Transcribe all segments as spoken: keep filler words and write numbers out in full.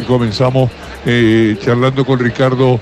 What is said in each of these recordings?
comenzamos eh, charlando con Ricardo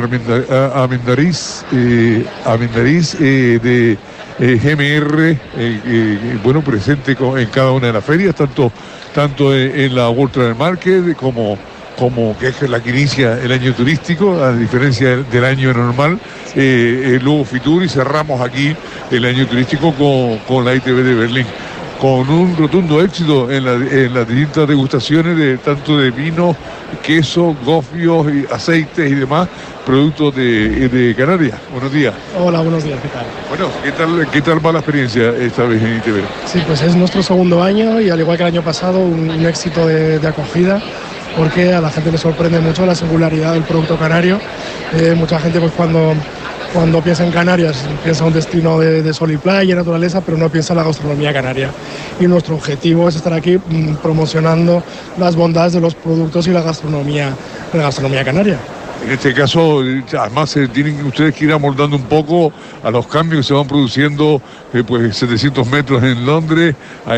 Armendariz, eh, Armendariz eh, de eh, G M R, eh, eh, bueno, presente con, en cada una de las ferias, tanto, tanto en, en la World Travel Market como, como que es la que inicia el año turístico, a diferencia del, del año normal, eh, el Lugo Fitur, y cerramos aquí el año turístico con, con la I T B de Berlín, con un rotundo éxito en, la, en las distintas degustaciones de tanto de vino, queso, gofios, y aceites y demás productos de, de Canarias. Buenos días. Hola, buenos días, ¿qué tal? Bueno, ¿qué tal, qué tal va la experiencia esta vez en I T B? Sí, pues es nuestro segundo año y al igual que el año pasado un, un éxito de, de acogida, porque a la gente le sorprende mucho la singularidad del producto canario. Eh, mucha gente pues cuando... Cuando piensa en Canarias, piensa un destino de, de sol y playa, naturaleza, pero no piensa en la gastronomía canaria. Y nuestro objetivo es estar aquí mmm, promocionando las bondades de los productos y la gastronomía, la gastronomía canaria. En este caso, además, eh, tienen ustedes que ir amoldando un poco a los cambios que se van produciendo, eh, pues setecientos metros en Londres,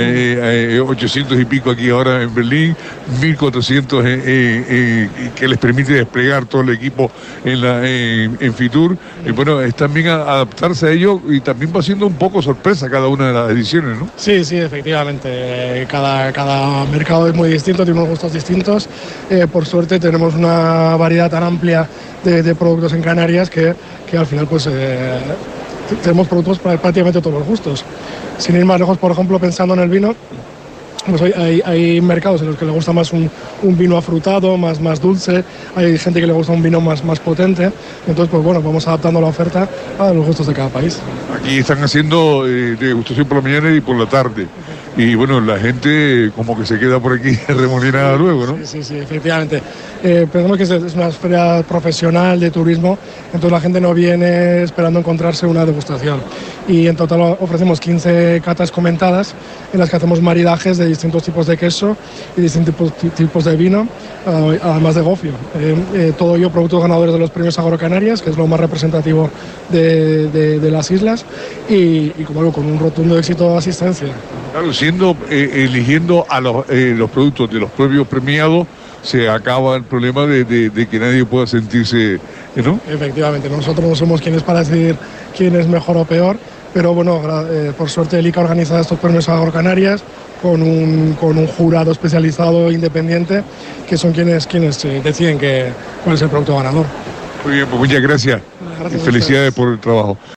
eh, eh, ochocientos y pico aquí ahora en Berlín, mil cuatrocientos eh, eh, eh, que les permite desplegar todo el equipo en, la, en, en Fitur. Y bueno, es también a, adaptarse a ello, y también va siendo un poco sorpresa cada una de las ediciones, ¿no? Sí, sí, efectivamente. Cada, cada mercado es muy distinto, tiene unos gustos distintos. Eh, por suerte tenemos una variedad tan amplia De, de productos en Canarias que, que al final pues eh, tenemos productos para prácticamente todos los gustos. Sin ir más lejos, por ejemplo, pensando en el vino, pues hay, hay mercados en los que le gusta más un, un vino afrutado, más, más dulce, hay gente que le gusta un vino más, más potente, entonces pues bueno, vamos adaptando la oferta a los gustos de cada país. Aquí están haciendo eh, degustación por la mañana y por la tarde. Y bueno, la gente como que se queda por aquí remolinada luego, ¿no? Sí, sí, sí, efectivamente. Eh, pensamos que es una feria profesional de turismo, entonces la gente no viene esperando encontrarse una degustación. Y en total ofrecemos quince catas comentadas en las que hacemos maridajes de distintos tipos de queso y distintos tipos, tipos de vino, uh, además de gofio. Eh, eh, todo ello productos ganadores de los premios Agrocanarias, que es lo más representativo de, de, de las islas, y, y como digo, con un rotundo éxito de asistencia. Claro, siendo, eh, eligiendo a los, eh, los productos de los propios premiados, se acaba el problema de, de, de que nadie pueda sentirse, ¿no? Efectivamente, nosotros no somos quienes para decidir quién es mejor o peor, pero bueno, eh, por suerte el I C A organiza estos premios Agrocanarias con un, con un jurado especializado independiente, que son quienes, quienes eh, deciden que, cuál es el producto ganador. Muy bien, pues muchas gracias. Gracias y felicidades por el trabajo.